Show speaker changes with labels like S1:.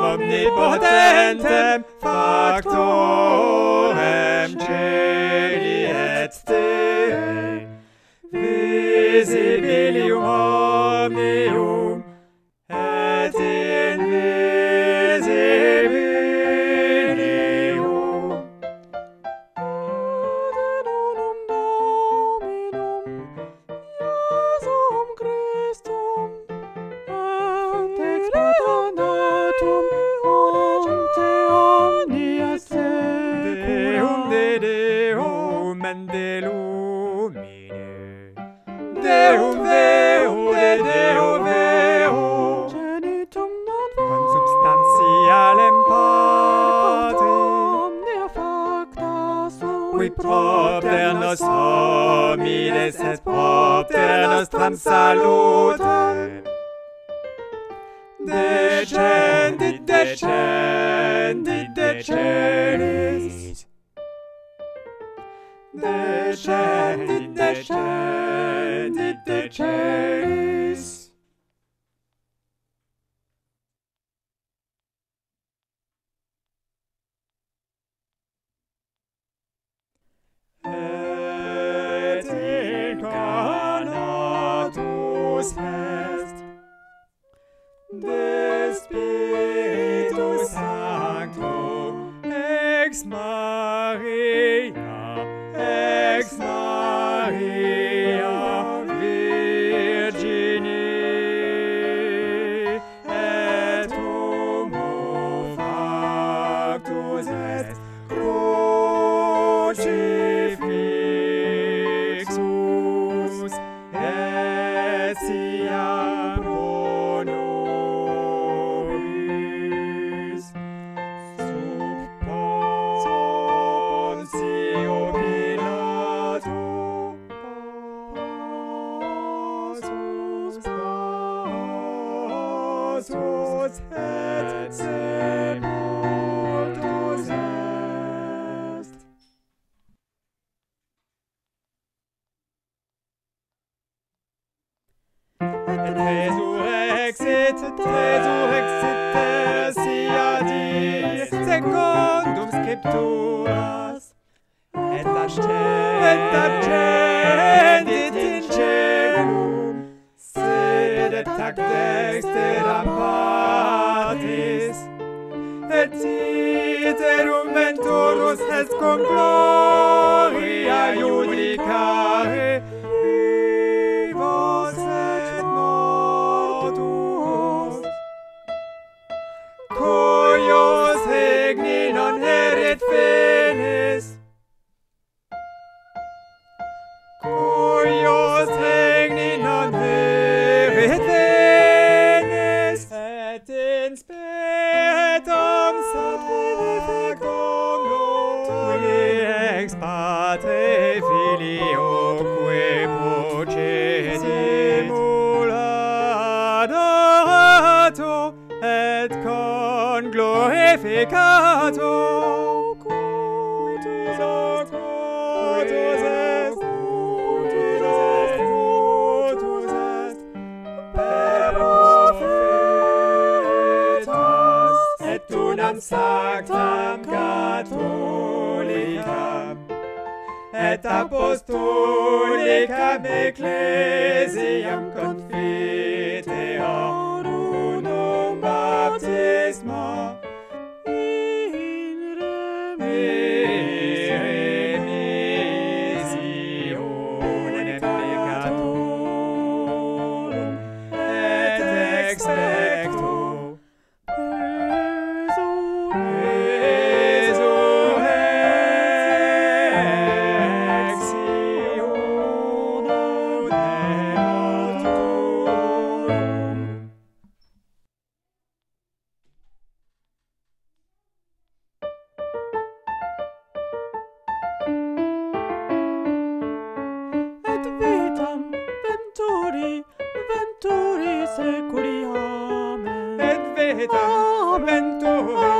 S1: omnipotentem factorem celi et terrae, visibilium omnium et invisibilium. Ad unum Dominum, Iesum Christum, et ex patanatum ante omnia saecula. Deum and de lumine, Deum Deum de Deo Veo,
S2: Genitum non
S1: consubstantialem Patri,
S2: omnia facta sui
S1: qui propter nos homines et propter nostram salutem. Descendit, descendit de celis. Descendit, descendit de celis. Et incarnatus est de Spiritus Sancto ex Maria Virgini, et homo factus est crucifixus, et siam pro nobis sub Pontio Pilato passus et sepultus est. Et resurrexit tertia die secundum scripturas, et ascendit in caelum, sedet ac dexteram Patris, et iterum venturus est cum gloria judicare vivos et mortuos, cuius regni non erit finis, cuius regni non erit finis, et in spiritum sanctum ex Patre Filioque procedimulato et con glorificato, cuitus est per prophetas, et unam sanctam catholicam et apostolicam ecclesiam confiteam unum baptisma in remissionem peccatorum et expecto venturi seculi, amen. Et vitam venturi